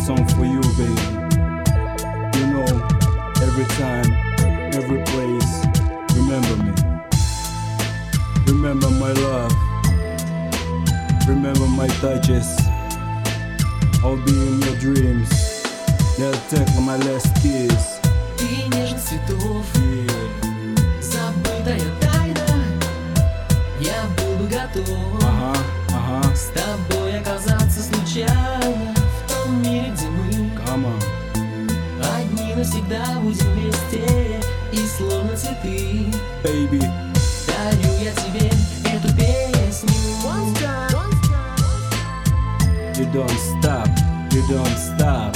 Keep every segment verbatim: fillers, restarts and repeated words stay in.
song for you, baby. You know, every time, every place, remember me. Remember my love. Remember my touches. I'll be in your dreams. They'll take my last kiss. Ты нежность цветов, Yeah. забытая тайна. Я буду готов Ага, ага. с тобой оказаться случайно в том мире, где мы Come on. одни навсегда будем вместе. И словно цветы Baby, дарю я тебе эту песню. you don't stop, you don't stop.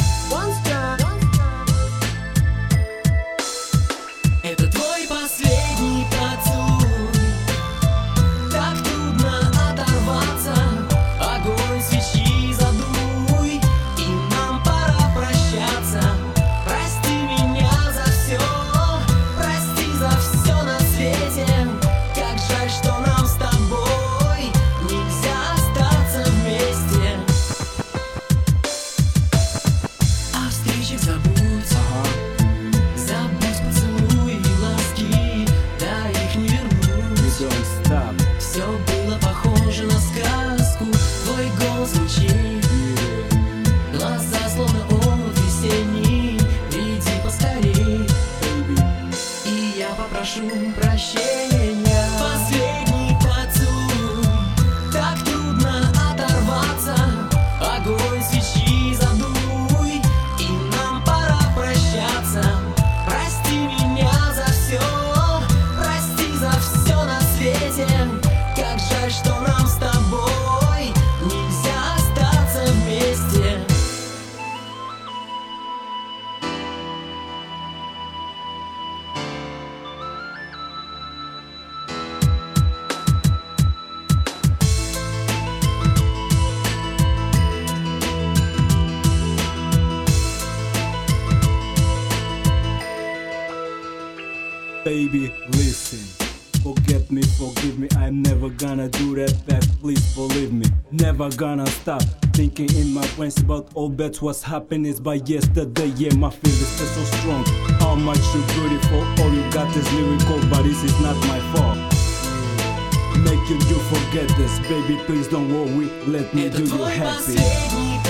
Это твой последний поцелуй. Так трудно оторваться. Огонь свечи задуй, и нам пора прощаться. Прости меня за все, прости за все на свете. Как жаль, что нам с тобой нельзя остаться вместе. О встречах забудь, Ага. забудь поцелуи и ласки, да их не You вернуть. don't stop. Все было похоже на сказку. Твой голос звучит, Yeah. глаза словно омут весенний. Приди поскорей, Baby, и я попрошу прощения. Последний поцелуй, так трудно оторваться. Огонь свечи задуй, и нам пора прощаться. Прости меня за все, прости за все на свете. Как жаль, что нам с тобой нельзя остаться вместе. baby, listen. Forget me, forgive me, I'm never gonna do that back, please believe me. Never gonna stop thinking in my brains about all that's what's happened is by yesterday. Yeah, my feelings are so strong. How much you beautiful, all you got is lyrical, but this is not my fault. Make you do forget this, baby, please don't worry, let me Это do you твой happy. последний